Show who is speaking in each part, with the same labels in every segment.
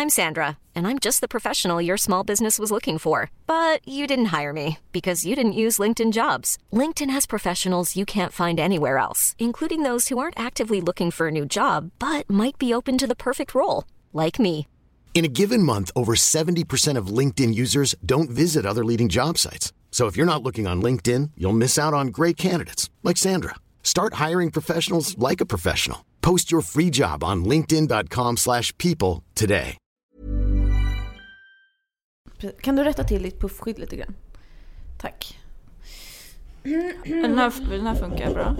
Speaker 1: I'm Sandra, and I'm just the professional your small business was looking for. But you didn't hire me because you didn't use LinkedIn Jobs. LinkedIn has professionals you can't find anywhere else, including those who aren't actively looking for a new job, but might be open to the perfect role, like me.
Speaker 2: In a given month, over 70% of LinkedIn users don't visit other leading job sites. So if you're not looking on LinkedIn, you'll miss out on great candidates like Sandra. Start hiring professionals like a professional. Post your free job on linkedin.com/people today.
Speaker 3: Kan du rätta till ditt puffskydd lite grann? Tack.
Speaker 4: Den här funkar bra.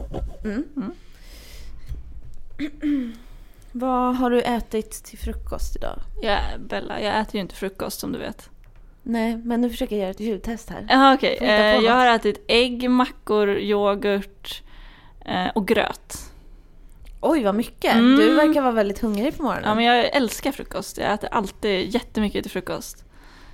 Speaker 3: Vad har du ätit till frukost idag?
Speaker 4: Bella, jag äter ju inte frukost som du vet.
Speaker 3: Nej, men nu försöker jag göra ett ljudtest här.
Speaker 4: Jaha, okej. Jag har ätit ägg, mackor, yoghurt och gröt.
Speaker 3: Oj, vad mycket. Du verkar vara väldigt hungrig på morgonen.
Speaker 4: Ja, men jag älskar frukost. Jag äter alltid jättemycket till frukost.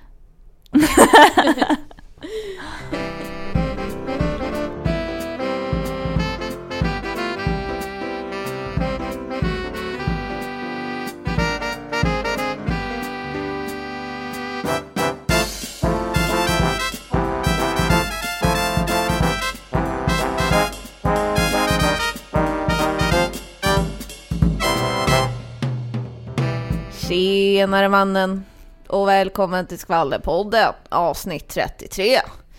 Speaker 3: Tjenare mannen och välkommen till Skvallerpodden, avsnitt 33.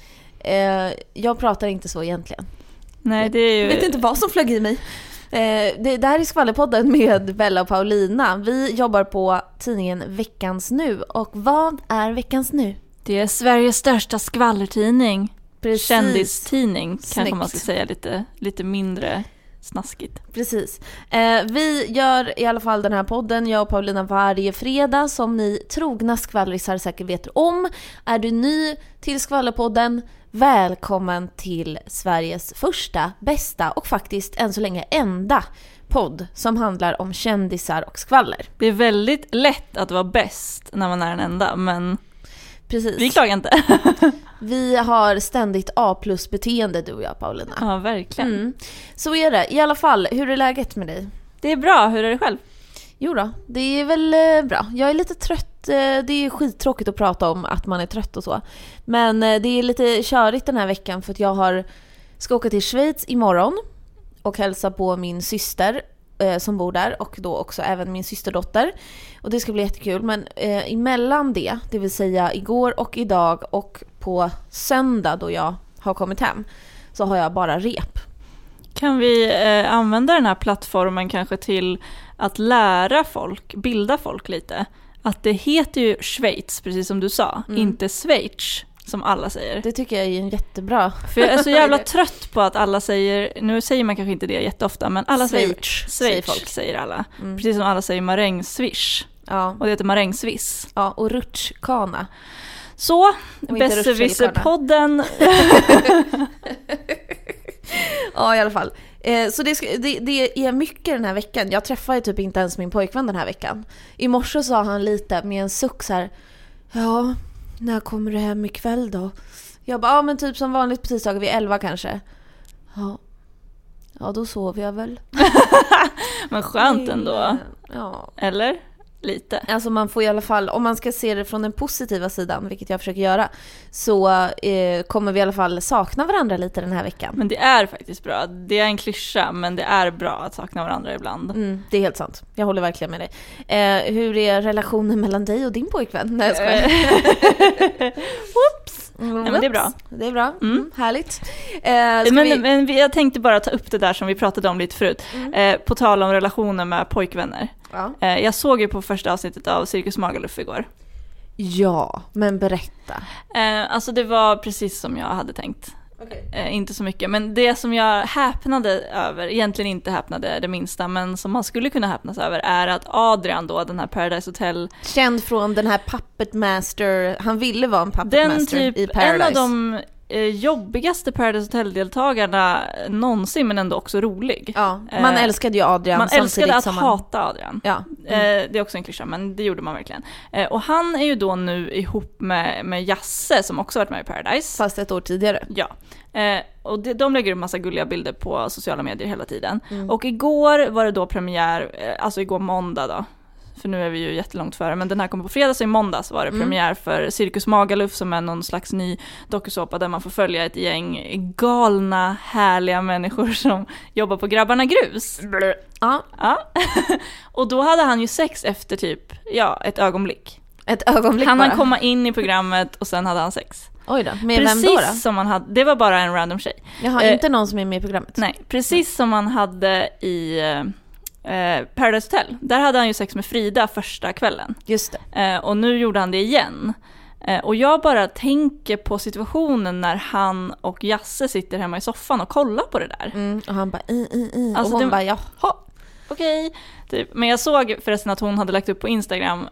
Speaker 3: Jag pratar inte så egentligen.
Speaker 4: Nej, det är ju...
Speaker 3: Jag vet inte vad som flög i mig. Det här är Skvallerpodden med Bella och Paulina. Vi jobbar på tidningen Veckans Nu. Och vad är Veckans Nu?
Speaker 4: Det är Sveriges största skvallertidning.
Speaker 3: Precis.
Speaker 4: Kändistidning,
Speaker 3: Snyggt.
Speaker 4: kanske man ska säga lite mindre snaskigt.
Speaker 3: Precis. Vi gör i alla fall den här podden, jag och Paulina, varje fredag, som ni trogna skvallrisar säkert vet om. Är du ny till Skvallerpodden, välkommen till Sveriges första, bästa och faktiskt än så länge enda podd som handlar om kändisar och skvaller.
Speaker 4: Det är väldigt lätt att vara bäst när man är den enda, men
Speaker 3: precis.
Speaker 4: Vi klagar inte.
Speaker 3: Vi har ständigt A+-beteende, du och jag, Paulina.
Speaker 4: Ja, verkligen.
Speaker 3: Så är det. I alla fall, hur är läget med dig?
Speaker 4: Det är bra, hur är det själv?
Speaker 3: Jo då, det är väl bra. Jag är lite trött. Det är skittråkigt att prata om att man är trött och så. Men det är lite körigt den här veckan för att jag ska åka till Schweiz imorgon och hälsa på min syster som bor där, och då också även min systerdotter. Och det ska bli jättekul. Men emellan det vill säga igår och idag och på söndag då jag har kommit hem, så har jag bara rep.
Speaker 4: Kan vi använda den här plattformen kanske till att lära folk, bilda folk lite? Att det heter ju Schweiz, precis som du sa, inte Schweiz som alla säger.
Speaker 3: Det tycker jag är en jättebra.
Speaker 4: För jag är så jävla trött på att alla säger, nu säger man kanske inte det jätteofta, men alla säger folk säger alla. Precis som alla säger marängsvish.
Speaker 3: Ja.
Speaker 4: Och det heter marängsviss.
Speaker 3: Ja, och rutschkana.
Speaker 4: Så, Besserwisser-podden.
Speaker 3: Ja, i alla fall. Så det är mycket den här veckan. Jag träffade typ inte ens min pojkvän den här veckan. I morse sa han lite med en suck så här: ja, när kommer du hem ikväll då? Jag bara, ja men typ som vanligt på tisdagar vid 11 kanske. Ja, då sover jag väl.
Speaker 4: Men skönt ändå.
Speaker 3: Ja.
Speaker 4: Eller? Lite.
Speaker 3: Alltså man får i alla fall, om man ska se det från den positiva sidan, vilket jag försöker göra, så kommer vi i alla fall sakna varandra lite den här veckan.
Speaker 4: Men det är faktiskt bra. Det är en klyscha, men det är bra att sakna varandra ibland.
Speaker 3: Det är helt sant. Jag håller verkligen med dig. Hur är relationen mellan dig och din pojkvän? Nej, jag skojar. Whoops.
Speaker 4: Ja, men det är bra.
Speaker 3: Det är bra. Härligt.
Speaker 4: Men jag tänkte bara ta upp det där som vi pratade om lite förut. På tal om relationer med pojkvänner.
Speaker 3: Ja.
Speaker 4: Jag såg ju på första avsnittet av Cirkus Magaluf igår.
Speaker 3: Ja, men berätta.
Speaker 4: Alltså det var precis som jag hade tänkt. Okay. Inte så mycket. Men det som jag häpnade över, egentligen inte häpnade det minsta, men som man skulle kunna häpnas över, är att Adrian då, den här Paradise Hotel...
Speaker 3: Känd från den här Puppet Master, han ville vara en Puppet Master
Speaker 4: typ,
Speaker 3: i Paradise.
Speaker 4: En av de jobbigaste Paradise Hotel-deltagarna någonsin, men ändå också rolig.
Speaker 3: Ja, man älskade ju Adrian.
Speaker 4: Man älskade att hata Adrian.
Speaker 3: Ja.
Speaker 4: Det är också en klyscha, men det gjorde man verkligen. Och han är ju då nu ihop med Jasse, som också varit med i Paradise.
Speaker 3: Fast ett år tidigare.
Speaker 4: Ja. Och de lägger upp massa gulliga bilder på sociala medier hela tiden. Och igår var det då premiär, alltså igår måndag då, för nu är vi ju jättelångt före, men den här kommer på fredag, så i måndags var det premiär för Cirkus Magaluf, som är någon slags ny dokusåpa där man får följa ett gäng galna, härliga människor som jobbar på Grabbarna Grus.
Speaker 3: Ja.
Speaker 4: Och då hade han ju sex efter typ, ett ögonblick.
Speaker 3: Ett ögonblick
Speaker 4: han
Speaker 3: bara.
Speaker 4: hade komma in i programmet och sen hade han sex.
Speaker 3: Oj då, med
Speaker 4: precis
Speaker 3: vem då?
Speaker 4: Som han hade, det var bara en random tjej.
Speaker 3: Jag har inte någon som är med i programmet.
Speaker 4: Nej, precis som han hade i Paradise Hotel. Där hade han ju sex med Frida första kvällen.
Speaker 3: Just det.
Speaker 4: Och nu gjorde han det igen. Och jag bara tänker på situationen när han och Jasse sitter hemma i soffan och kollar på det där.
Speaker 3: Och han bara
Speaker 4: Alltså,
Speaker 3: och hon bara jaha.
Speaker 4: Okej. Typ. Men jag såg förresten att hon hade lagt upp på Instagram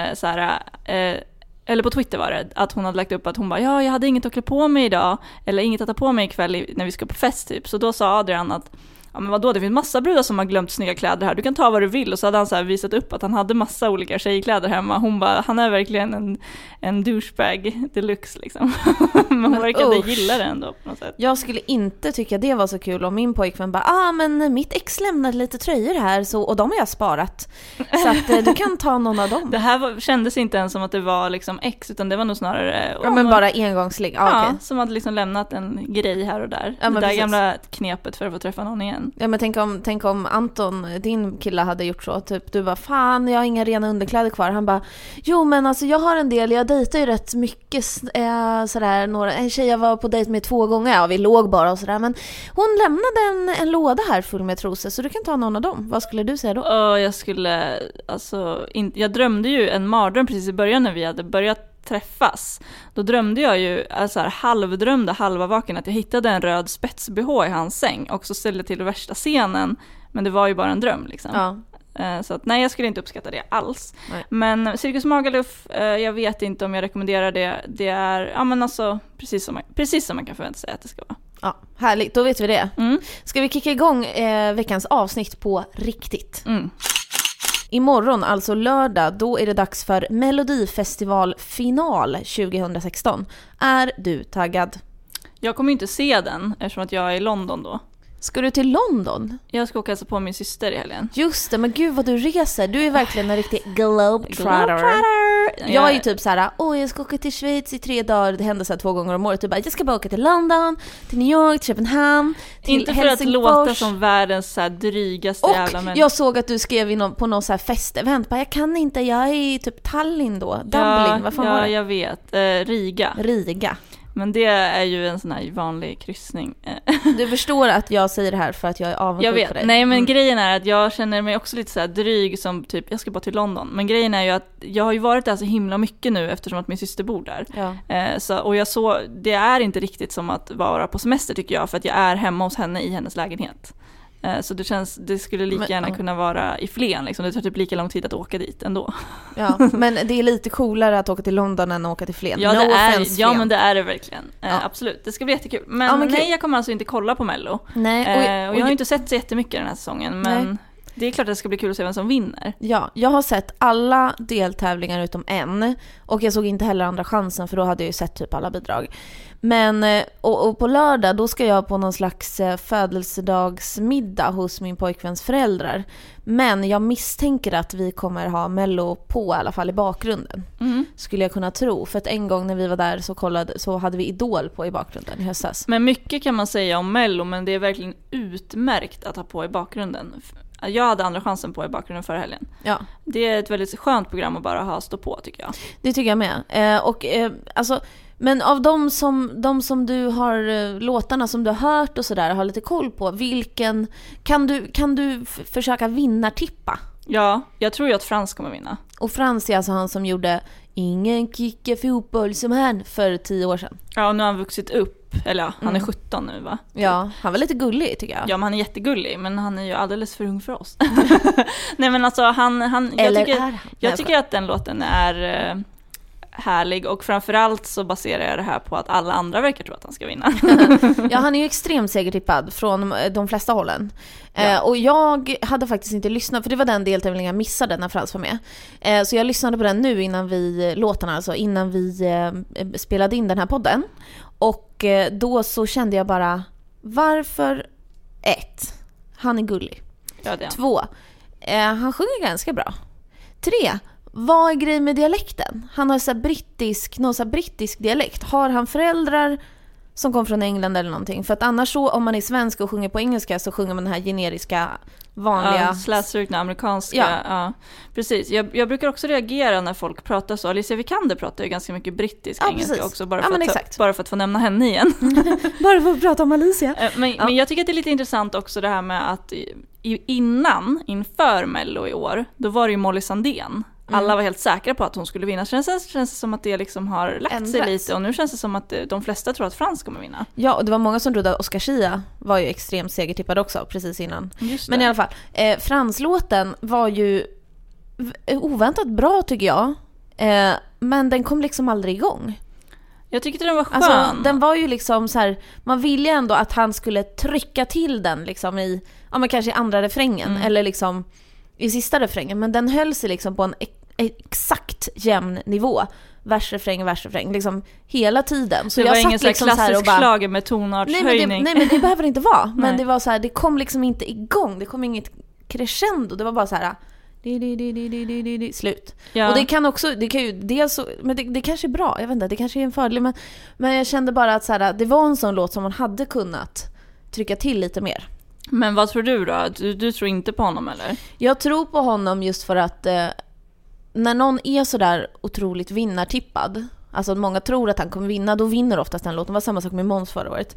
Speaker 4: eller på Twitter var det, att hon hade lagt upp att hon bara, jag hade inget att klä på mig idag, eller inget att ta på mig ikväll när vi ska på fest typ. Så då sa Adrian att, ja men vadå, det finns massa brudar som har glömt snygga kläder här, du kan ta vad du vill. Och så hade han så här visat upp att han hade massa olika tjejkläder hemma. Hon bara, han är verkligen en douchebag deluxe liksom. Men hon verkade gilla det ändå på något sätt.
Speaker 3: Jag skulle inte tycka det var så kul om min pojkvän bara, men mitt ex lämnade lite tröjor här så, och de har jag sparat. Så att du kan ta någon av dem.
Speaker 4: Det här kändes inte ens som att det var liksom ex, utan det var nog snarare
Speaker 3: men bara engångslig.
Speaker 4: Okay. Som hade liksom lämnat en grej här och där. Det där
Speaker 3: precis.
Speaker 4: Gamla knepet för att få träffa någon igen.
Speaker 3: Ja, men tänk om Anton, din kille, hade gjort så. Typ, du bara, fan, jag har inga rena underkläder kvar. Han bara, jo men alltså jag har en del, jag dejtar ju rätt mycket sådär, en tjej jag var på dejt med 2 gånger, ja vi låg bara och sådär, men hon lämnade en låda här full med trosor, så du kan ta någon av dem. Vad skulle du säga då?
Speaker 4: Jag skulle, jag drömde ju en mardröm precis i början när vi hade börjat träffas. Då drömde jag ju, halvdrömde, halva vaken, att jag hittade en röd spets-BH i hans säng och så ställde till värsta scenen, men det var ju bara en dröm liksom. Ja. Så att nej, jag skulle inte uppskatta det alls. Nej. Men Cirkus Magaluf, jag vet inte om jag rekommenderar det. Det är precis som man kan förvänta sig att det ska vara.
Speaker 3: Ja, härligt, då vet vi det. Ska vi kicka igång veckans avsnitt på riktigt? Imorgon, alltså lördag, då är det dags för Melodifestival-final 2016. Är du taggad?
Speaker 4: Jag kommer inte se den eftersom att jag är i London då.
Speaker 3: Ska du till London?
Speaker 4: Jag ska åka på min syster i helgen.
Speaker 3: Just det, men gud vad du reser. Du är verkligen en riktig globetrotter. Jag är ju typ såhär, jag ska åka till Schweiz i 3 dagar. Det händer så här 2 gånger om året. Du bara, jag ska bara åka till London, till New York, till Köpenhamn, till
Speaker 4: inte för
Speaker 3: Helsingfors.
Speaker 4: att låta som världens så här drygaste jävla människa.
Speaker 3: Jag såg att du skrev på någon så här festevent. Jag kan inte, jag är i typ Tallinn då. Dublin, vad fan var det?
Speaker 4: Jag vet. Riga. Men det är ju en sån här vanlig kryssning.
Speaker 3: Du förstår att jag säger det här för att jag är avundsjuk på dig.
Speaker 4: Nej, men grejen är att jag känner mig också lite så här dryg som typ, jag ska bara till London. Men grejen är ju att jag har ju varit där så himla mycket nu eftersom att min syster bor där. Ja. Och det är inte riktigt som att vara på semester tycker jag, för att jag är hemma hos henne i hennes lägenhet. Så det skulle lika gärna kunna vara i Flen liksom. Det tar typ lika lång tid att åka dit ändå. Ja,
Speaker 3: men det är lite coolare att åka till London än att åka till Flen.
Speaker 4: Ja, men det är det verkligen. Absolut, det ska bli jättekul. Men nej, jag kommer alltså inte kolla på Mello. Nej, och jag har inte sett så jättemycket den här säsongen, men det är klart att det ska bli kul att se vem som vinner. Ja,
Speaker 3: jag har sett alla deltävlingar utom en. Och jag såg inte heller andra chansen, för då hade jag ju sett typ alla bidrag. Men och på lördag då ska jag på någon slags födelsedagsmiddag hos min pojkväns föräldrar. Men jag misstänker att vi kommer ha Mello på i alla fall i bakgrunden. Skulle jag kunna tro. För att en gång när vi var där så hade vi Idol på i bakgrunden i höstas.
Speaker 4: Men mycket kan man säga om Mello, men det är verkligen utmärkt att ha på i bakgrunden. Jag hade andra chansen på i bakgrunden förra helgen. Ja. Det är ett väldigt skönt program att bara stå på tycker jag.
Speaker 3: Det tycker jag med. Men av de som du har, låtarna som du har hört och sådär, har lite koll på, vilken kan du försöka tippa?
Speaker 4: Ja, jag tror ju att Frans kommer vinna.
Speaker 3: Och Frans är alltså han som gjorde Ingen kickar fotboll som han för 10 år sedan.
Speaker 4: Ja, nu har han vuxit upp. Eller han är 17 nu, va?
Speaker 3: Ja, han var lite gullig tycker jag.
Speaker 4: Ja, men han är jättegullig, men han är ju alldeles för ung för oss. Nej, men alltså jag tycker att den låten är härlig, och framförallt så baserar jag det här på att alla andra verkar tro att han ska vinna.
Speaker 3: Ja, han är ju extremt segertippad från de flesta hållen. Ja. Och jag hade faktiskt inte lyssnat, för det var den deltävlingen jag missade när Frans var med. Så jag lyssnade på den nu innan vi spelade in den här podden. Och då så kände jag bara, varför 1, han är gullig.
Speaker 4: Ja, det är.
Speaker 3: 2, han sjunger ganska bra. 3. Vad är grejen med dialekten? Han har någon så här brittisk dialekt. Har han föräldrar som kom från England eller någonting? För att annars så, om man är svensk och sjunger på engelska så sjunger man den här generiska vanliga...
Speaker 4: slätstrukna amerikanska. Ja. Precis. Jag brukar också reagera när folk pratar så. Alicia Vikander pratar ju ganska mycket brittisk engelska också. Bara för att få nämna henne igen.
Speaker 3: Bara för att prata om Alicia.
Speaker 4: Men jag tycker att det är lite intressant också det här med att inför Mello i år, då var det ju Molly Sandén. Alla var helt säkra på att hon skulle vinna. Så känns det som att det liksom har lagt sig lite. Och nu känns det som att de flesta tror att Frans kommer vinna. Ja, och
Speaker 3: det var många som trodde att Oscar Schia var ju extremt segertippad också precis innan. Men i alla fall, Frans-låten var ju oväntat bra tycker jag. Men den kom liksom aldrig igång.
Speaker 4: Jag tyckte den var skön.
Speaker 3: Alltså, den var ju liksom så här, man ville ju ändå att han skulle trycka till den liksom men kanske i andra refrängen eller liksom i sista refrängen, men den höll sig liksom på en exakt jämn nivå. Versrefräng liksom hela tiden. Så
Speaker 4: det
Speaker 3: jag
Speaker 4: var ingen
Speaker 3: liksom
Speaker 4: klassisk slager med tonartshöjning.
Speaker 3: Nej, men det behöver det inte vara. Men det var så här, det kom liksom inte igång. Det kom inget crescendo. Det var bara så här slut. Ja. Och det kan ju dels men det kanske är bra. Jag vet inte, det kanske är en fördel, men jag kände bara att så här, det var en sån låt som man hade kunnat trycka till lite mer.
Speaker 4: Men vad tror du då? Du tror inte på honom eller?
Speaker 3: Jag tror på honom just för att när någon är så där otroligt vinnartippad, alltså många tror att han kommer vinna, då vinner oftast den låten. Det var samma sak med Måns förra året.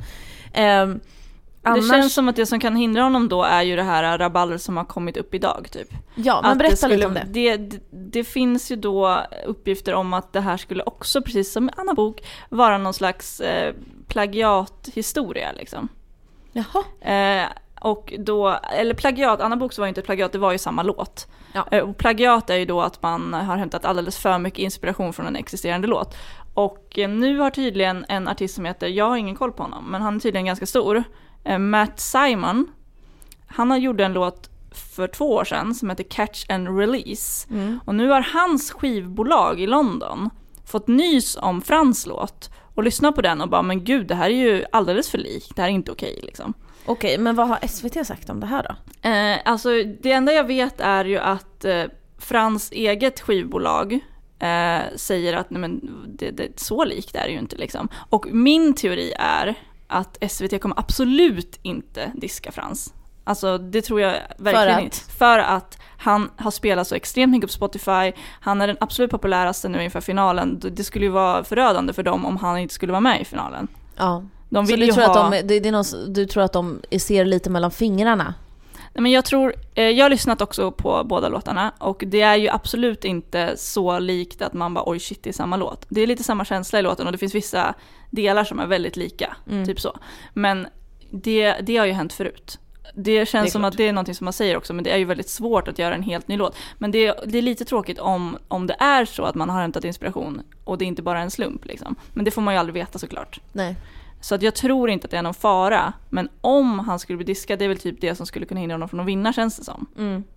Speaker 4: Det känns som att det som kan hindra honom då är ju det här rabalder som har kommit upp idag typ.
Speaker 3: Ja, men berätta lite om det.
Speaker 4: Det finns ju då uppgifter om att det här skulle också, precis som Anna Bok, vara någon slags plagiathistoria liksom.
Speaker 3: Jaha.
Speaker 4: Och då, eller plagiat, Anna Bok var ju inte ett plagiat, det var ju samma låt. Ja. Och plagiat är ju då att man har hämtat alldeles för mycket inspiration från en existerande låt. Och nu har tydligen en artist som heter, jag har ingen koll på honom, men han är tydligen ganska stor, Matt Simon. Han har gjort en låt för 2 år sedan som heter Catch and Release. Och nu har hans skivbolag i London fått nys om Frans låt och lyssnat på den och bara, men gud, det här är ju alldeles för likt, det här är inte okej liksom.
Speaker 3: Okej, men vad har SVT sagt om det här då?
Speaker 4: Alltså det enda jag vet är ju att Frans eget skivbolag säger att nej, men det så likt är det ju inte liksom. Och min teori är att SVT kommer absolut inte diska Frans. Alltså det tror jag verkligen inte. För att han har spelat så extremt mycket på Spotify. Han är den absolut populäraste nu inför finalen. Det skulle ju vara förödande för dem om han inte skulle vara med i finalen.
Speaker 3: Ja. Så du tror, du tror att de ser lite mellan fingrarna?
Speaker 4: Nej, men jag har lyssnat också på båda låtarna och det är ju absolut inte så likt att man bara oj shit, det är samma låt. Det är lite samma känsla i låten och det finns vissa delar som är väldigt lika, typ så. Men det har ju hänt förut. Det känns som att det är någonting som man säger också, men det är ju väldigt svårt att göra en helt ny låt. Men det är lite tråkigt om det är så att man har hämtat inspiration och det är inte bara en slump liksom. Men det får man ju aldrig veta såklart.
Speaker 3: Nej.
Speaker 4: Så att jag tror inte att det är någon fara. Men om han skulle bli diskad, det är väl typ det som skulle kunna hindra honom från att vinna, känns det som.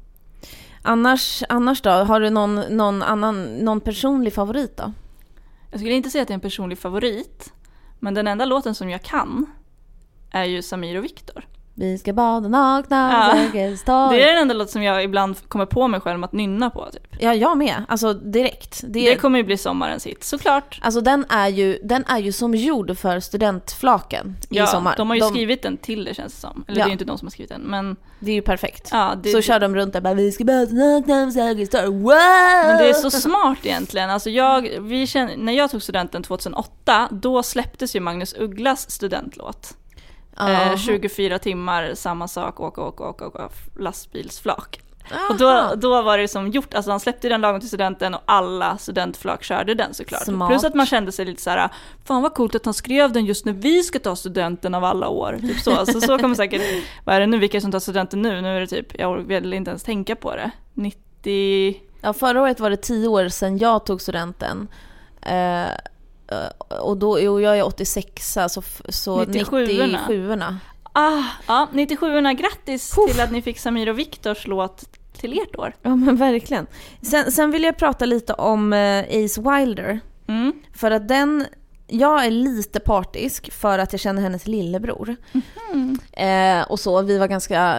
Speaker 3: Annars då? Har du någon personlig favorit då?
Speaker 4: Jag skulle inte säga att det är en personlig favorit. Men den enda låten som jag kan är ju Samir och Viktor.
Speaker 3: Vi ska bada nakna.
Speaker 4: Ja. Det är den enda låt som jag ibland kommer på mig själv att nynna på typ.
Speaker 3: Ja, jag med. Alltså direkt.
Speaker 4: Det kommer ju bli sommarens hit, såklart.
Speaker 3: Alltså den är ju som gjord för studentflaken i sommar.
Speaker 4: De har ju skrivit den till det, känns det som. Eller det är ju inte de som har skrivit den, men
Speaker 3: det är ju perfekt. Ja, så kör de runt där bara, vi ska bada nakna. Wow!
Speaker 4: Men det är så smart egentligen. Alltså när jag tog studenten 2008, då släpptes ju Magnus Ugglas studentlåt. 24 timmar, samma sak, åka lastbilsflak. Och då var det som gjort, alltså han släppte den lagom till studenten och alla studentflak körde den såklart. Smart. Plus att man kände sig lite så här, fan vad coolt att han skrev den just när vi ska ta studenten av alla år. Typ så. Så kan man säkert, vad är det nu, vilka som tar studenten nu? Nu är det typ, jag vill inte ens tänka på det. 90...
Speaker 3: Ja, förra året var det 10 år sedan jag tog studenten. Och då, jag är 86, så 97-orna.
Speaker 4: Ja, 97-orna, grattis till att ni fick Samir och Viktors låt till ert år.
Speaker 3: Ja, men verkligen. Sen vill jag prata lite om Ace Wilder. För att jag är lite partisk för att jag känner hennes lillebror. Och så, vi var ganska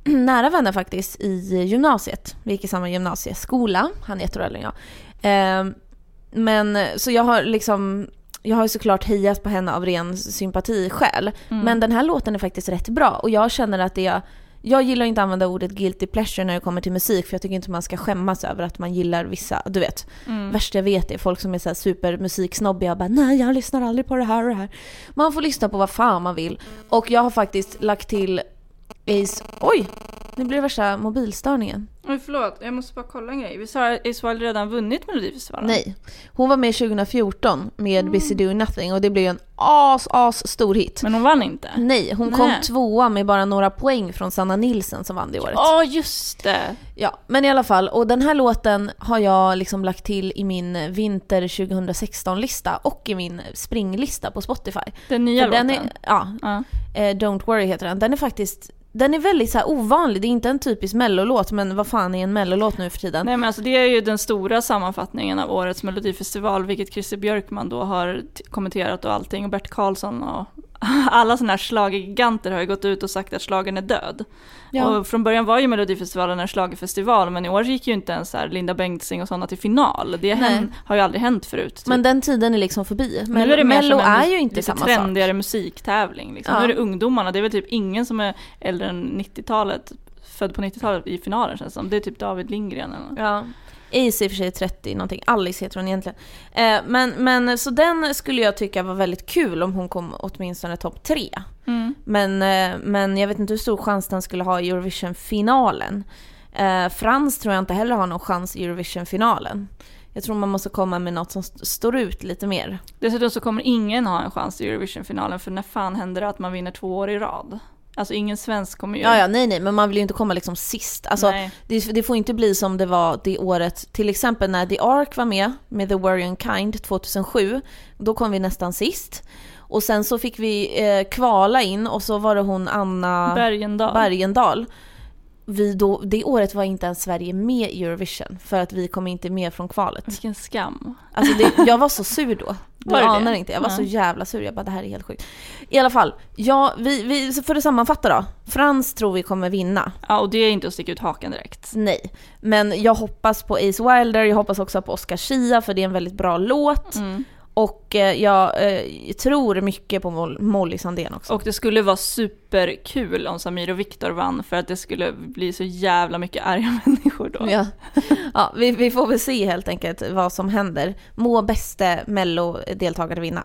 Speaker 3: nära vänner faktiskt i gymnasiet. Vi gick i samma gymnasieskola. Han är 1 år äldre än jag. Men så jag har såklart hejat på henne av ren sympatiskäl. Men den här låten är faktiskt rätt bra. Och jag känner att jag gillar inte att använda ordet guilty pleasure när det kommer till musik, för jag tycker inte man ska skämmas över att man gillar vissa, du vet. Värst jag vet är folk som är så här super musiksnobbiga och bara, nej jag lyssnar aldrig på det här och det här. Man får lyssna på vad fan man vill. Och jag har faktiskt lagt till Ace... Oj! Nu blir det värsta mobilstörningen.
Speaker 4: Oj, förlåt. Jag måste bara kolla en grej. Vi sa att Ace Wilder redan vunnit Melodifestivalen.
Speaker 3: Nej. Hon var med 2014 med Busy Doing Nothing och det blev ju en as stor hit.
Speaker 4: Men hon vann inte?
Speaker 3: Nej, hon kom 2 med bara några poäng från Sanna Nilsson som vann det året.
Speaker 4: Ja, just det.
Speaker 3: Ja, men i alla fall. Och den här låten har jag liksom lagt till i min vinter 2016-lista och i min springlista på Spotify.
Speaker 4: Den nya låten?
Speaker 3: Don't Worry heter den. Den är väldigt så här ovanlig. Det är inte en typisk mellolåt, men vad fan är en mellolåt nu för tiden?
Speaker 4: Nej, men alltså det är ju den stora sammanfattningen av årets Melodifestival, vilket Christer Björkman då har kommenterat och allting, och Bert Karlsson och alla såna här schlagergiganter har ju gått ut och sagt att schlagern är död. Ja. Och från början var ju Melodifestivalen en schlagerfestival, men i år gick ju inte ens här Linda Bengtzing och sådana till final. Det har ju aldrig hänt förut. Typ.
Speaker 3: Men den tiden är liksom förbi.
Speaker 4: Nu är det
Speaker 3: Mello är ju inte samma sak.
Speaker 4: Lite trendigare musiktävling. Liksom. Ja. Nu är det ungdomarna. Det är väl typ ingen som är äldre än 90-talet, född på 90-talet i finalen känns det som. Det är typ David Lindgren eller något.
Speaker 3: Ja. Ace i och för sig 30 någonting. Alice heter hon egentligen. Men så den skulle jag tycka var väldigt kul om hon kom åtminstone topp 3. Men jag vet inte hur stor chans den skulle ha i Eurovision-finalen. Frans tror jag inte heller har någon chans i Eurovision-finalen. Jag tror man måste komma med något som står ut lite mer. Dessutom så kommer ingen ha en chans i Eurovision-finalen, för när fan händer det att man vinner 2 år i rad? Alltså ingen svensk kommer ju... Ja, nej, men man vill ju inte komma liksom sist. Alltså, det får inte bli som det var det året, till exempel när The Ark var med The Worrying Kind 2007. Då kom vi nästan sist. Och sen så fick vi kvala in, och så var det hon Anna Bergendahl. Det året var inte ens Sverige med i Eurovision, för att vi kom inte med från kvalet.
Speaker 4: Vilken skam.
Speaker 3: Alltså jag var så sur då. Du anar inte. Jag var så jävla sur. Jag bara, det här är helt sjukt. I alla fall, vi får det sammanfatta då. Frans tror vi kommer vinna.
Speaker 4: Ja, och det är inte att sticka ut hakan direkt.
Speaker 3: Nej, men jag hoppas på Ace Wilder. Jag hoppas också på Oscar Schia, för det är en väldigt bra låt. Och jag tror mycket på Molly Sandén också.
Speaker 4: Och det skulle vara superkul om Samir och Viktor vann, för att det skulle bli så jävla mycket arga människor då.
Speaker 3: Ja, vi får väl se helt enkelt vad som händer. Må bästa Mello-deltagare vinna.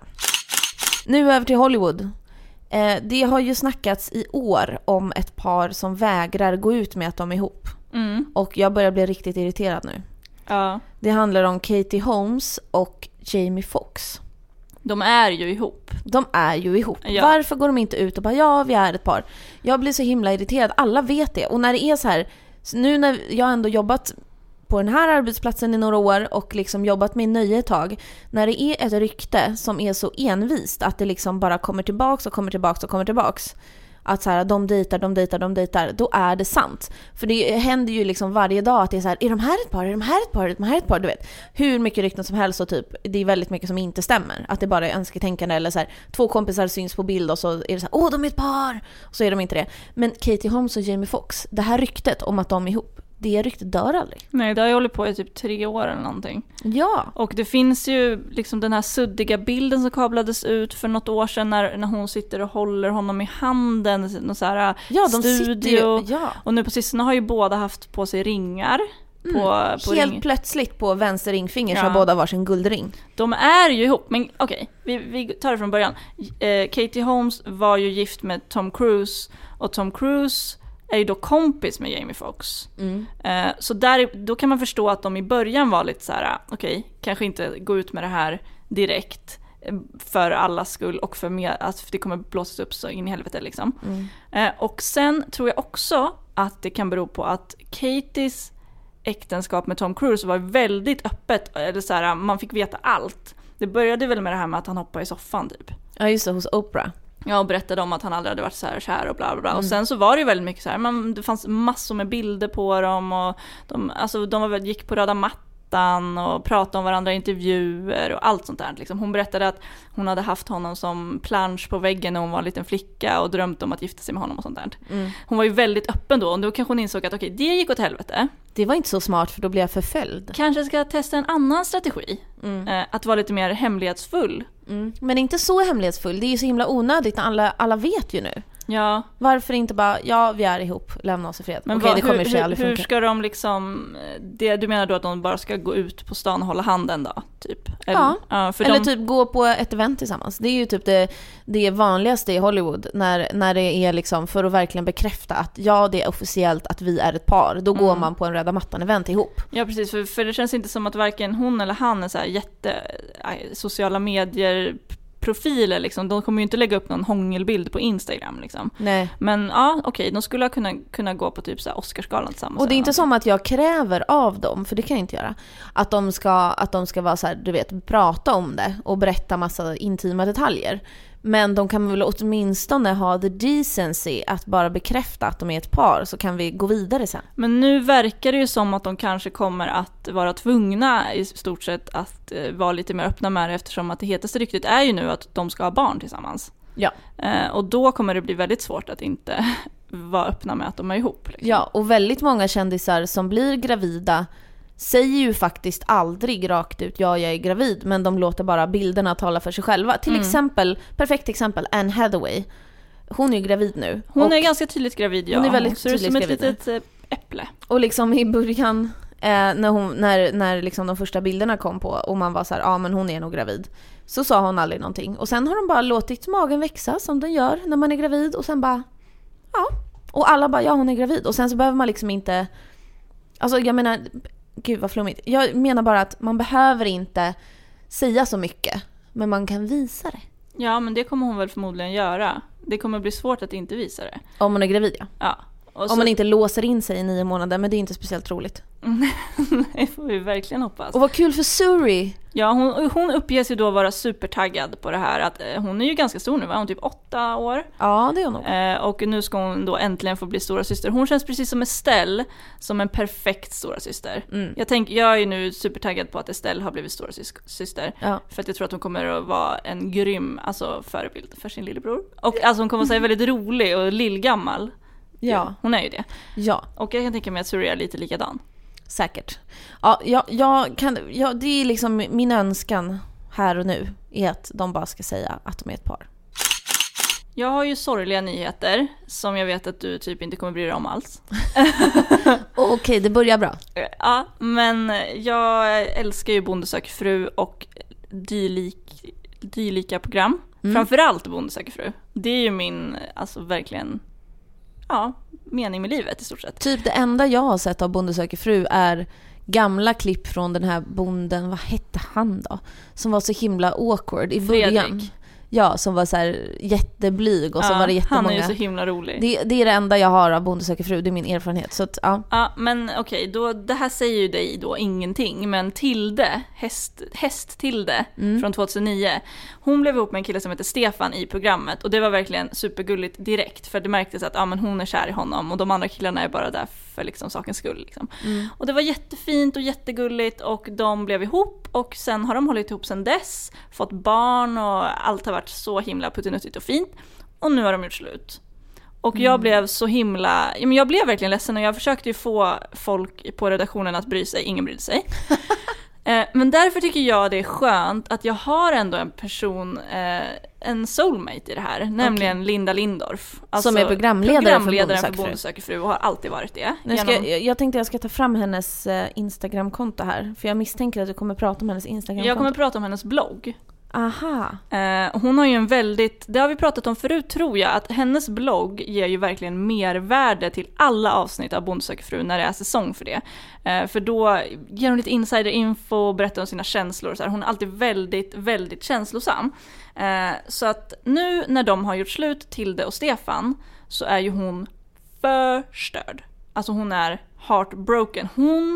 Speaker 3: Nu över till Hollywood. Det har ju snackats i år om ett par som vägrar gå ut med att de är ihop. Och jag börjar bli riktigt irriterad nu.
Speaker 4: Ja.
Speaker 3: Det handlar om Katie Holmes och Jamie Foxx.
Speaker 4: De är ju ihop.
Speaker 3: Ja. Varför går de inte ut och bara, vi är ett par? Jag blir så himla irriterad. Alla vet det. Och när det är så här, nu när jag ändå jobbat på den här arbetsplatsen i några år och liksom jobbat med nöje ett tag, när det är ett rykte som är så envist att det liksom bara kommer tillbaks, att så här, de dejtar, då är det sant. För det händer ju liksom varje dag att det är så här, är de här ett par, du vet. Hur mycket rykten som helst, och typ, det är väldigt mycket som inte stämmer. Att det bara är önsketänkande, eller så här, 2 kompisar syns på bild och så är det så här, de är ett par, och så är de inte det. Men Katie Holmes och Jamie Foxx, det här ryktet om att de är ihop, det ryktet dör aldrig.
Speaker 4: Nej, det har jag hållit på i typ 3 år eller någonting.
Speaker 3: Ja.
Speaker 4: Och det finns ju liksom den här suddiga bilden som kablades ut för något år sedan när hon sitter och håller honom i handen, någon så här studio. Och nu på sistone har ju båda haft på sig ringar. Helt plötsligt på vänster ringfinger så har båda varsin guldring. De är ju ihop, men okej, vi tar det från början. Katie Holmes var ju gift med Tom Cruise, och Tom Cruise är ju då kompis med Jamie Foxx. Så då kan man förstå att de i början var lite så här: okej, kanske inte gå ut med det här direkt för allas skull, och för att det kommer blåsas upp så in i helvete liksom. Och sen tror jag också att det kan bero på att Katies äktenskap med Tom Cruise var väldigt öppet, eller så här, man fick veta allt. Det började väl med det här med att han hoppade i soffan typ.
Speaker 3: Ja, just det, hos Oprah.
Speaker 4: Ja, och berättade om att han aldrig hade varit så här kär och bla bla bla. Och sen så var det ju väldigt mycket så här, det fanns massor med bilder på dem, och de gick på röda mattan grädmattan och prata om varandra i intervjuer och allt sånt där. Liksom. Hon berättade att hon hade haft honom som plansch på väggen när hon var en liten flicka och drömt om att gifta sig med honom och sånt där. Hon var ju väldigt öppen då, och då kanske hon insåg att okej, det gick åt helvete.
Speaker 3: Det var inte så smart, för då blev jag förföljd.
Speaker 4: Kanske ska testa en annan strategi. Att vara lite mer hemlighetsfull.
Speaker 3: Men inte så hemlighetsfull. Det är ju så himla onödigt när alla vet ju nu.
Speaker 4: Ja.
Speaker 3: Varför inte bara, ja, vi är ihop, lämna oss i fred.
Speaker 4: Men
Speaker 3: okej, det kommer ju aldrig funka.
Speaker 4: Hur ska de liksom, du menar då att de bara ska gå ut på stan och hålla handen då, typ? Eller
Speaker 3: typ gå på ett event tillsammans. Det är ju typ det vanligaste i Hollywood, när det är liksom för att verkligen bekräfta att ja, det är officiellt att vi är ett par. Då går man på en röda mattan-event ihop.
Speaker 4: Ja, precis, för det känns inte som att varken hon eller han är så här sociala medier profiler liksom. De kommer ju inte lägga upp någon hångelbild på Instagram liksom. Nej. Men ja, okej, de skulle kunna gå på typ så här Oscarsgalan tillsammans.
Speaker 3: Och det är inte som att jag kräver av dem, för det kan jag inte göra, att de ska vara så här, du vet, prata om det och berätta massa intima detaljer. Men de kan väl åtminstone ha the decency att bara bekräfta att de är ett par, så kan vi gå vidare sen. Men nu verkar det ju som att de kanske kommer att vara tvungna i stort sett att vara lite mer öppna med det, eftersom att det hetaste ryktet är ju nu att de ska ha barn tillsammans. Ja. Och då kommer det bli väldigt svårt att inte vara öppna med att de är ihop. Liksom. Ja, och väldigt många kändisar som blir gravida säger ju faktiskt aldrig rakt ut jag är gravid, men de låter bara bilderna tala för sig själva. Till exempel, perfekt exempel, Anne Hathaway. Hon är ju gravid nu.
Speaker 4: Hon är ganska tydligt gravid, ja.
Speaker 3: Hon är väldigt tydligt
Speaker 4: som
Speaker 3: gravid.
Speaker 4: Ett litet äpple.
Speaker 3: Och liksom i början när liksom de första bilderna kom på och man var så här, ja men hon är nog gravid, så sa hon aldrig någonting. Och sen har de bara låtit magen växa som den gör när man är gravid, och sen bara ja. Och alla bara, ja hon är gravid. Och sen så behöver man liksom inte, alltså jag menar, gud vad flummigt. Jag menar bara att man behöver inte säga så mycket, men man kan visa det. Ja, men det kommer hon väl förmodligen göra. Det kommer bli svårt att inte visa det. Om man är gravid, ja. Ja. Om man inte låser in sig i 9 månader, men det är inte speciellt roligt.
Speaker 4: Det får vi verkligen hoppas.
Speaker 3: Och vad kul för Suri.
Speaker 4: Ja, hon uppges ju då vara supertaggad på det här. Att hon är ju ganska stor nu, va? Hon är typ 8 år.
Speaker 3: Ja, det är hon nog.
Speaker 4: Och nu ska hon då äntligen få bli stora syster. Hon känns precis som Estelle, som en perfekt stora syster. Jag är ju nu supertaggad på att Estelle har blivit stora syster. Ja. För att jag tror att hon kommer att vara en grym förebild för sin lillebror. Och alltså hon kommer att säga väldigt rolig och lillgammal. Ja, hon är ju det. Ja. Och jag kan tänka mig att Suri är lite likadan. Säkert. Ja, det är liksom min önskan här och nu är att de bara ska säga att de är ett par. Jag har ju sorgliga nyheter som jag vet att du typ inte kommer bry dig om alls.
Speaker 3: Okej, det börjar bra.
Speaker 4: Ja, men jag älskar ju Bonde söker fru och dylika program. Framförallt Bonde söker fru. Det är ju min, alltså verkligen, mening med livet i stort sett.
Speaker 3: Typ det enda jag har sett av Bonde söker fru är gamla klipp från den här bonden, vad hette han då? Som var så himla awkward i början.
Speaker 4: Fredrik.
Speaker 3: Ja, som var så här jätteblyg och så var det jättemånga.
Speaker 4: Han är ju så himla rolig.
Speaker 3: Det är det enda jag har av Bonde söker fru, det är min erfarenhet. Så att, ja.
Speaker 4: Ja, men okej, då, det här säger ju dig då ingenting. Men Tilde, häst Tilde från 2009, hon blev ihop med en kille som heter Stefan i programmet. Och det var verkligen supergulligt direkt. För det märktes att men hon är kär i honom och de andra killarna är bara där för liksom sakens skull. Liksom. Och det var jättefint och jättegulligt och de blev ihop. Och sen har de hållit ihop sen dess, fått barn och allt har varit så himla puttinuttigt och fint. Och nu har de gjort slut. Och jag blev så himla, jag blev verkligen ledsen och jag försökte ju få folk på redaktionen att bry sig, ingen brydde sig. Men därför tycker jag det är skönt att jag har ändå en person, en soulmate i det här, nämligen Linda Lindorff. Alltså, som är programledare för Bonde söker fru och har alltid varit det.
Speaker 3: Jag tänkte jag ska ta fram hennes Instagramkonto här, för jag misstänker att du kommer prata om hennes Instagramkonto.
Speaker 4: Jag kommer prata om hennes blogg.
Speaker 3: Aha.
Speaker 4: Hon har ju en väldigt, det har vi pratat om förut tror jag, att hennes blogg ger ju verkligen mervärde till alla avsnitt av Bonde söker fru när det är säsong för det. För då ger hon lite insider-info och berättar om sina känslor. Så här. Hon är alltid väldigt, väldigt känslosam. Så att nu när de har gjort slut, Tilde och Stefan, så är ju hon förstörd. Alltså hon är heartbroken. Hon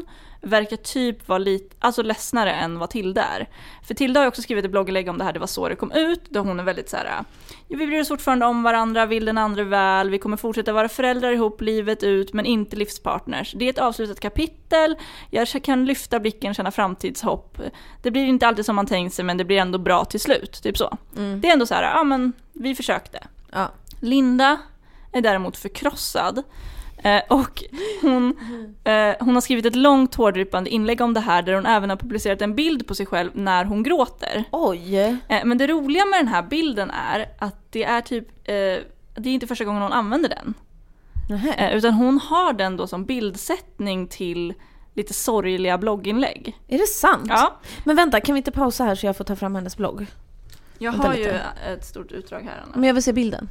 Speaker 4: verkar typ vara lite ledsnare än vad Tilda är. För Tilda har ju också skrivit ett blogginlägg om det här, det var så det kom ut, då hon är väldigt så här: vi bryr oss fortfarande om varandra, vill den andra väl, vi kommer fortsätta vara föräldrar ihop livet ut, men inte livspartners. Det är ett avslutat kapitel, jag kan lyfta blicken, känna framtidshopp. Det blir inte alltid som man tänkt sig, men det blir ändå bra till slut, typ så. Det är ändå så här, men vi försökte.
Speaker 3: Ja.
Speaker 4: Linda är däremot förkrossad. Och hon har skrivit ett långt hårdryppande inlägg om det här, där hon även har publicerat en bild på sig själv när hon gråter.
Speaker 3: Oj!
Speaker 4: Men det roliga med den här bilden är att det är typ det är inte första gången hon använder den. Utan hon har den då som bildsättning till lite sorgliga blogginlägg.
Speaker 3: Är det sant?
Speaker 4: Ja.
Speaker 3: Men vänta, kan vi inte pausa här så jag får ta fram hennes blogg?
Speaker 4: Jag har ju ett stort utdrag här, Anna.
Speaker 3: Men jag vill se bilden.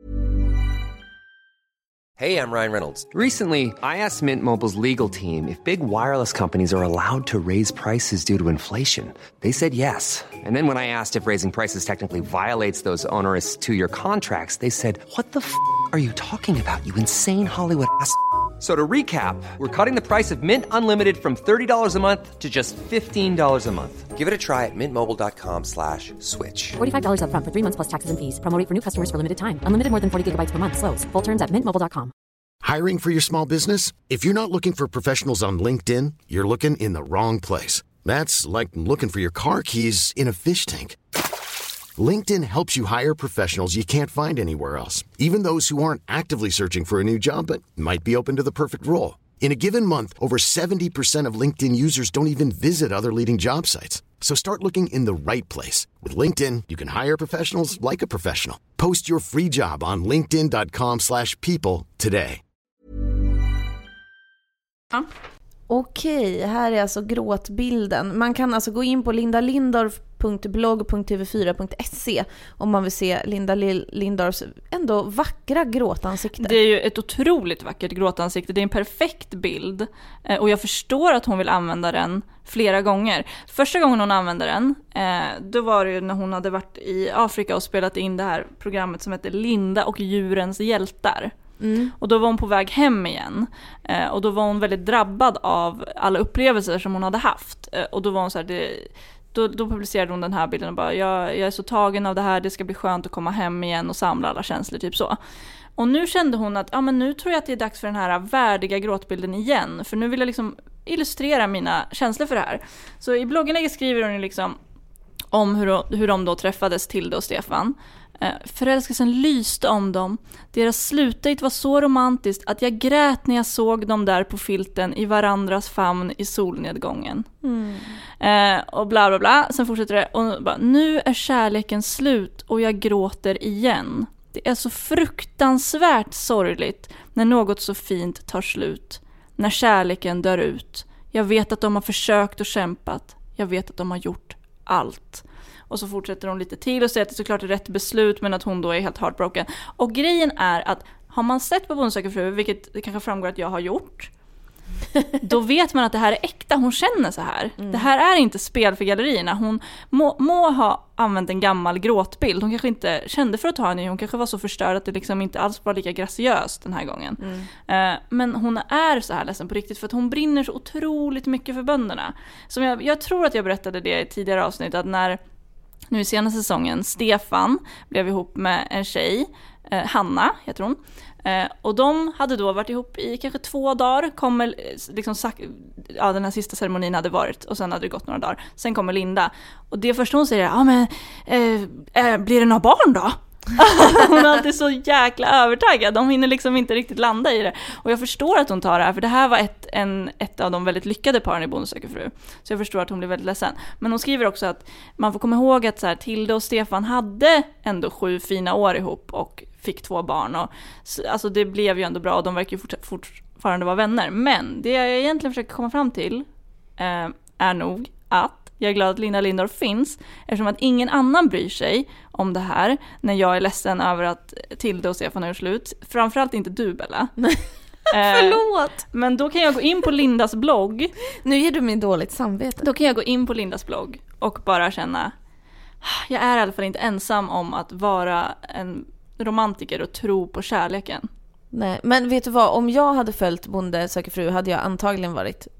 Speaker 5: Hey, I'm Ryan Reynolds. Recently, I asked Mint Mobile's legal team if big wireless companies are allowed to raise prices due to inflation. They said yes. And then when I asked if raising prices technically violates those onerous 2-year contracts, they said, what the f*** are you talking about, you insane Hollywood ass? So to recap, we're cutting the price of Mint Unlimited from $30 a month to just $15 a month. Give it a try at mintmobile.com/switch.
Speaker 6: $45 up front for 3 months plus taxes and fees. Promo rate for new customers for limited time. Unlimited more than 40 gigabytes per month. Slows full terms at mintmobile.com.
Speaker 2: Hiring for your small business? If you're not looking for professionals on LinkedIn, you're looking in the wrong place. That's like looking for your car keys in a fish tank. LinkedIn helps you hire professionals you can't find anywhere else, even those who aren't actively searching for a new job but might be open to the perfect role. In a given month, over 70% of LinkedIn users don't even visit other leading job sites. So start looking in the right place. With LinkedIn, you can hire professionals like a professional. Post your free job on linkedin.com/people today.
Speaker 4: Ja.
Speaker 3: Okej, här är alltså gråtbilden. Man kan alltså gå in på lindalindorf.blogg.tv4.se om man vill se Linda Lindorfs ändå vackra gråtansikte.
Speaker 4: Det är ju ett otroligt vackert gråtansikte. Det är en perfekt bild. Och jag förstår att hon vill använda den flera gånger. Första gången hon använde den, då var det ju när hon hade varit i Afrika och spelat in det här programmet som heter Linda och djurens hjältar. Och då var hon på väg hem igen. Och då var hon väldigt drabbad av alla upplevelser som hon hade haft. Och då var hon så här, då publicerade hon den här bilden och bara, jag är så tagen av det här, det ska bli skönt att komma hem igen och samla alla känslor, typ så. Och nu kände hon att men nu tror jag att det är dags för den här värdiga gråtbilden igen. För nu vill jag liksom illustrera mina känslor för det här. Så i blogginlägget skriver hon liksom om hur de då träffades, Tilda och Stefan. Förälskelsen lyste om dem. Deras slutdejt var så romantiskt att jag grät när jag såg dem där på filten i varandras famn i solnedgången. Och bla bla bla. Sen fortsätter det och bara, nu är kärleken slut och jag gråter igen. Det är så fruktansvärt sorgligt när något så fint tar slut. När kärleken dör ut. Jag vet att de har försökt och kämpat. Jag vet att de har gjort allt. Och så fortsätter hon lite till och säger att det är såklart är rätt beslut, men att hon då är helt heartbroken. Och grejen är att har man sett på Bonde söker fru, vilket det kanske framgår att jag har gjort, då vet man att det här är äkta. Hon känner så här. Det här är inte spel för gallerierna. Hon må ha använt en gammal gråtbild. Hon kanske inte kände för att ta en ny. Hon kanske var så förstörd att det liksom inte alls var lika graciöst den här gången. Men hon är så här ledsen på riktigt för att hon brinner så otroligt mycket för bönderna. Som jag tror att jag berättade det i tidigare avsnitt, att när nu i senaste säsongen Stefan blev ihop med en tjej, Hanna heter hon. Och de hade då varit ihop i kanske 2 dagar. Kommer liksom den här sista ceremonin hade varit och sen hade det gått några dagar. Sen kommer Linda och det första hon säger blir det några barn då? Hon är alltid så jäkla övertagad. De hinner liksom inte riktigt landa i det. Och jag förstår att hon tar det här, för det här var ett av de väldigt lyckade paren i Bonde söker fru. Så jag förstår att hon blir väldigt ledsen. Men hon skriver också att man får komma ihåg att så här, Tilda och Stefan hade ändå 7 fina år ihop och fick 2 barn. Och, alltså det blev ju ändå bra och de verkar ju fortfarande vara vänner. Men det jag egentligen försöker komma fram till är nog att jag är glad att Linda Lindorff finns, eftersom att ingen annan bryr sig om det här när jag är ledsen över att Tilda och Stefan har gjort slut. Framförallt inte du, Bella.
Speaker 3: Förlåt!
Speaker 4: Men då kan jag gå in på Lindas blogg.
Speaker 3: Nu ger du mig dåligt samvete.
Speaker 4: Då kan jag gå in på Lindas blogg och bara känna, jag är i alla fall inte ensam om att vara en romantiker och tro på kärleken.
Speaker 3: Nej, men vet du vad? Om jag hade följt Bonde söker fru hade jag antagligen varit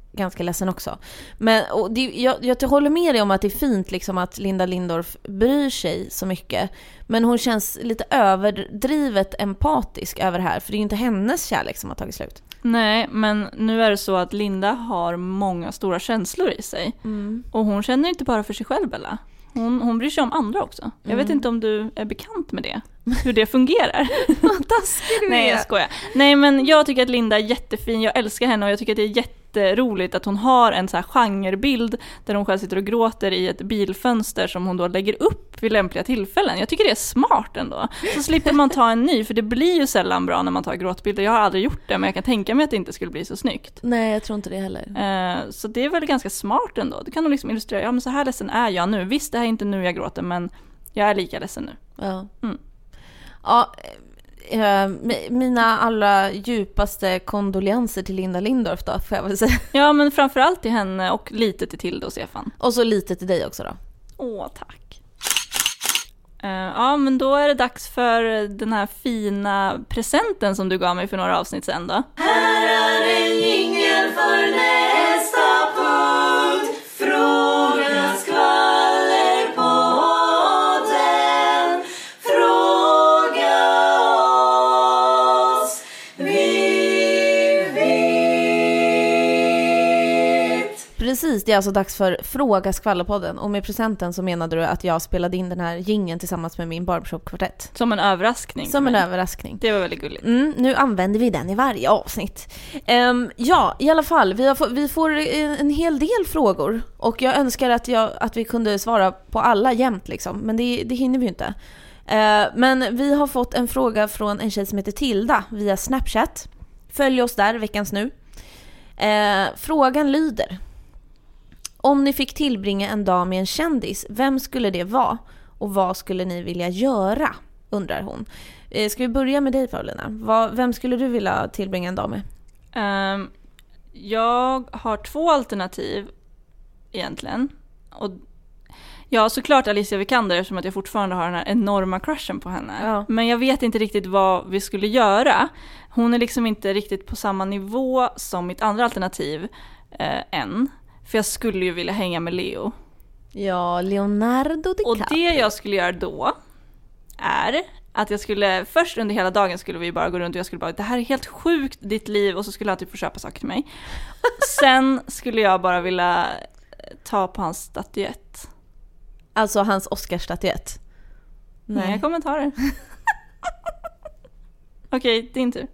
Speaker 3: ganska ledsen också. Men och jag håller med dig om att det är fint liksom att Linda Lindorff bryr sig så mycket. Men hon känns lite överdrivet empatisk över det här. För det är ju inte hennes kärlek som har tagit slut.
Speaker 4: Nej, men nu är det så att Linda har många stora känslor i sig. Och hon känner inte bara för sig själv, Bella. Hon bryr sig om andra också. Jag vet inte om du är bekant med det. Hur det fungerar.
Speaker 3: Vad taskig du är.
Speaker 4: Nej, jag skojar. Nej, men jag tycker att Linda är jättefin. Jag älskar henne och jag tycker att det är jätteroligt att hon har en så här genrebild där hon själv sitter och gråter i ett bilfönster som hon då lägger upp vid lämpliga tillfällen. Jag tycker det är smart ändå. Så slipper man ta en ny, för det blir ju sällan bra när man tar gråtbilder. Jag har aldrig gjort det, men jag kan tänka mig att det inte skulle bli så snyggt.
Speaker 3: Nej, jag tror inte det heller.
Speaker 4: Så det är väl ganska smart ändå. Du kan nog liksom illustrera, ja men så här ledsen är jag nu. Visst, det här är inte nu jag gråter, men jag är lika ledsen nu.
Speaker 3: Ja. Ja, mina allra djupaste kondolenser till Linda Lindorff då, får jag väl säga.
Speaker 4: Ja, men framförallt till henne och lite till Tilde och Stefan.
Speaker 3: Och så lite till dig också då.
Speaker 4: Åh, tack. Ja, men då är det dags för den här fina presenten som du gav mig för några avsnitt sedan då.
Speaker 7: Här är en jingel för nästa punkt. Fråga skvaller på den. Fråga oss, vi vet.
Speaker 3: Precis, det är alltså dags för Fråga Skvallerpodden. Och med presenten så menade du att jag spelade in den här jingeln tillsammans med min barbershop-kvartett.
Speaker 4: Som en överraskning.
Speaker 3: Som en överraskning.
Speaker 4: Det var väldigt gulligt.
Speaker 3: Nu använder vi den i varje avsnitt. Ja, i alla fall. Vi får en hel del frågor. Och jag önskar att vi kunde svara på alla jämt liksom. Men det hinner vi ju inte. Men vi har fått en fråga från en tjej som heter Tilda via Snapchat. Följ oss där, veckans nu. Frågan lyder: om ni fick tillbringa en dag med en kändis, vem skulle det vara? Och vad skulle ni vilja göra? Undrar hon. Ska vi börja med dig, Paulina? Vem skulle du vilja tillbringa en dag med?
Speaker 4: Jag har 2 alternativ egentligen. Och ja, såklart Alicia Vikander, eftersom att jag fortfarande har den här enorma crushen på henne.
Speaker 3: Ja.
Speaker 4: Men jag vet inte riktigt vad vi skulle göra. Hon är liksom inte riktigt på samma nivå som mitt andra alternativ än. För jag skulle ju vilja hänga med Leo.
Speaker 3: Ja, Leonardo DiCaprio.
Speaker 4: Och det jag skulle göra då är att jag skulle, först under hela dagen skulle vi bara gå runt och jag skulle bara, det här är helt sjukt ditt liv, och så skulle han typ få köpa saker till mig. Sen skulle jag bara vilja ta på hans statyett.
Speaker 3: Alltså hans Oscarsstatyett.
Speaker 4: Nej. Inga kommentarer. Okej, din tur.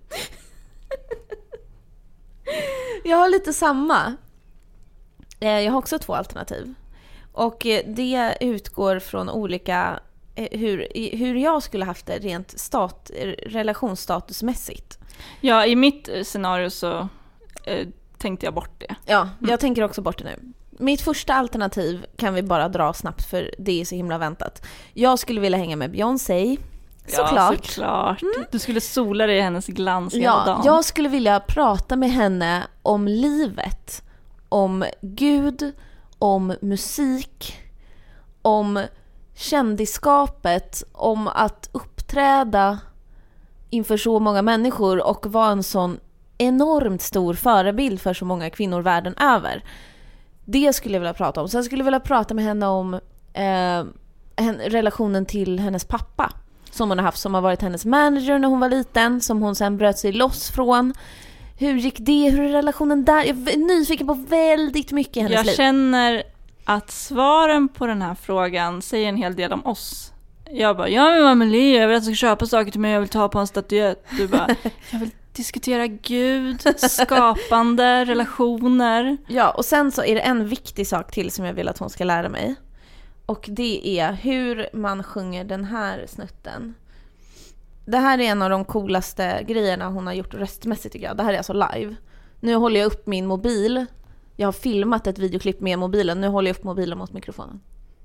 Speaker 3: Jag har lite samma. Jag har också 2 alternativ. Och det utgår från olika hur jag skulle haft det rent relationsstatusmässigt.
Speaker 4: Ja, i mitt scenario så tänkte jag bort det.
Speaker 3: Ja, jag tänker också bort det nu. Mitt första alternativ kan vi bara dra snabbt, för det är så himla väntat. Jag skulle vilja hänga med Beyoncé. Såklart.
Speaker 4: Ja, såklart. Du skulle sola dig i hennes glans hela
Speaker 3: Ja,
Speaker 4: dagen.
Speaker 3: jag skulle vilja prata med henne om livet, om Gud, om musik, om kändisskapet, om att uppträda inför så många människor och vara en sån enormt stor förebild för så många kvinnor världen över. Det skulle jag vilja prata om. Sen skulle jag vilja prata med henne om relationen till hennes pappa som hon har haft, som har varit hennes manager när hon var liten, som hon sen bröt sig loss från. Hur gick det? Hur är relationen där? Jag är nyfiken på väldigt mycket i hennes liv.
Speaker 4: Jag känner att svaren på den här frågan säger en hel del om oss. Jag bara, jag vill vara med Leo, jag vill att jag ska köpa saker till mig, jag vill ta på en statyett. Du bara, jag vill diskutera Gud, skapande, relationer.
Speaker 3: Ja, och sen så är det en viktig sak till som jag vill att hon ska lära mig. Och det är hur man sjunger den här snutten. Det här är en av de coolaste grejerna hon har gjort röstmässigt, tycker jag. Det här är alltså live. Nu håller jag upp min mobil. Jag har filmat ett videoklipp med mobilen. Nu håller jag upp mobilen mot mikrofonen.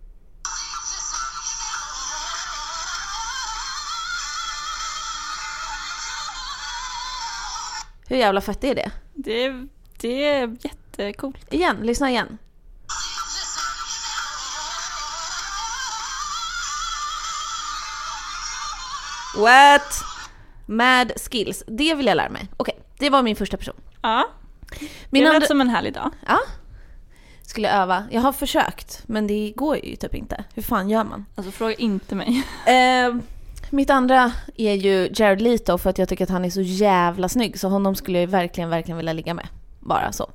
Speaker 3: Hur jävla fett är det?
Speaker 4: Det är jättekult.
Speaker 3: Igen, lyssna igen. What? Mad skills. Det vill jag lära mig. Okej, det var min första person.
Speaker 4: Ja.
Speaker 3: Min
Speaker 4: det lät
Speaker 3: andra...
Speaker 4: som en härlig dag.
Speaker 3: Ja. Skulle öva. Jag har försökt, men det går ju typ inte. Hur fan gör man?
Speaker 4: Alltså fråga inte mig.
Speaker 3: Mitt andra är ju Jared Leto, för att jag tycker att han är så jävla snygg. Så honom skulle jag verkligen vilja ligga med. Bara så.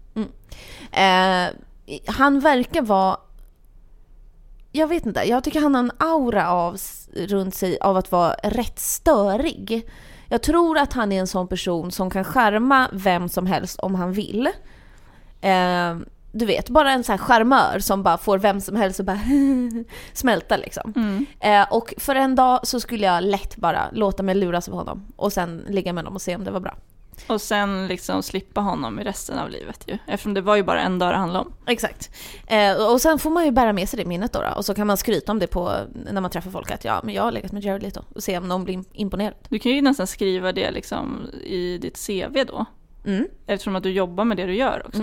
Speaker 3: Han verkar vara... Jag vet inte. Jag tycker han har en aura runt sig av att vara rätt störig. Jag tror att han är en sån person som kan charma vem som helst om han vill. Du vet, bara en sån här charmör som bara får vem som helst att bara smälta liksom. Och för en dag så skulle jag lätt bara låta mig luras av honom och sen ligga med honom och se om det var bra.
Speaker 4: Och sen liksom slippa honom i resten av livet ju. Eftersom det var ju bara en dag det handlade om.
Speaker 3: Exakt. Och sen får man ju bära med sig det minnet då. Och så kan man skryta om det på när man träffar folk. Att ja, men jag har legat med Jared Leto. Och se om någon blir imponerad. Du
Speaker 4: kan ju nästan skriva det liksom i ditt CV då. Eftersom att du jobbar med det du gör också.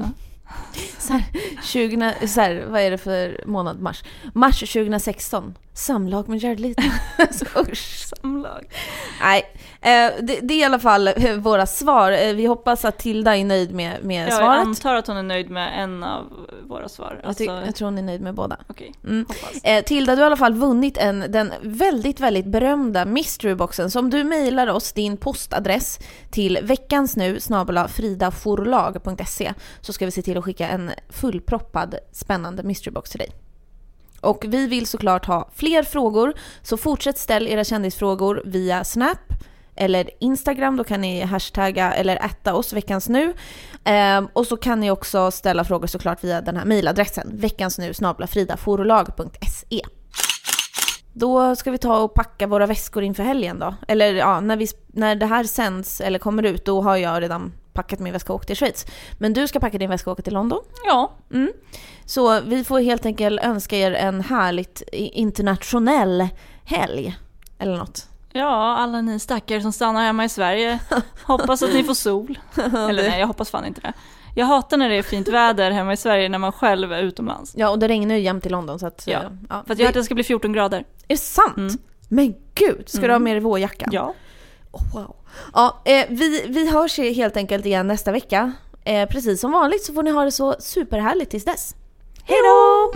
Speaker 3: Vad är det för månad? Mars 2016. Samlag med Jared Leto.
Speaker 4: Samlag.
Speaker 3: Nej, det är i alla fall våra svar. Vi hoppas att Tilda är nöjd med svaret.
Speaker 4: Jag antar att hon är nöjd med en av våra svar.
Speaker 3: Jag tror hon är nöjd med båda.
Speaker 4: Okej,
Speaker 3: Tilda, du har i alla fall vunnit den väldigt, väldigt berömda mysteryboxen. Så om du mejlar oss din postadress till veckansnu@fridaforlag.se så ska vi se till att skicka en fullproppad spännande mysterybox till dig. Och vi vill såklart ha fler frågor, så fortsätt ställ era kändisfrågor via Snap eller Instagram. Då kan ni hashtagga eller @ta oss veckansnu. Och så kan ni också ställa frågor såklart via den här mejladressen veckansnu@fridaforlag.se. Då ska vi ta och packa våra väskor inför helgen då. Eller ja, när det här sänds eller kommer ut, då har jag redan packat min väska och åkt till Schweiz. Men du ska packa din väska och åka till London?
Speaker 4: Ja.
Speaker 3: Så vi får helt enkelt önska er en härligt internationell helg. Eller något.
Speaker 4: Ja, alla ni stackare som stannar hemma i Sverige. Hoppas att ni får sol. Eller nej, jag hoppas fan inte det. Jag hatar när det är fint väder hemma i Sverige när man själv är utomlands.
Speaker 3: Ja, och det regnar ju jämt i London. Så att,
Speaker 4: ja. För att jag hörde att det ska bli 14 grader.
Speaker 3: Är det sant? Men gud, ska du ha med dig vårjackan?
Speaker 4: Ja.
Speaker 3: Wow. Ja, vi hörs helt enkelt igen nästa vecka. Precis som vanligt så får ni ha det så superhärligt tills dess. Hej då!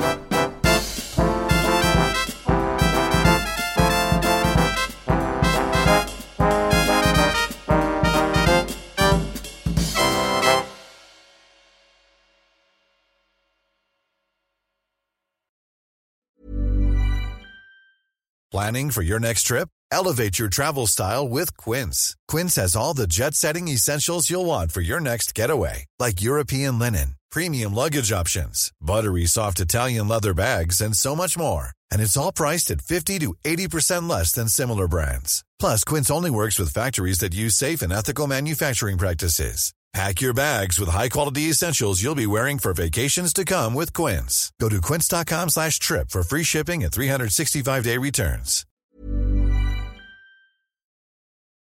Speaker 8: Planning for your next trip? Elevate your travel style with Quince. Quince has all the jet-setting essentials you'll want for your next getaway, like European linen, premium luggage options, buttery soft Italian leather bags, and so much more. And it's all priced at 50 to 80% less than similar brands. Plus, Quince only works with factories that use safe and ethical manufacturing practices. Pack your bags with high-quality essentials you'll be wearing for vacations to come with Quince. Go to quince.com/trip for free shipping and 365-day returns.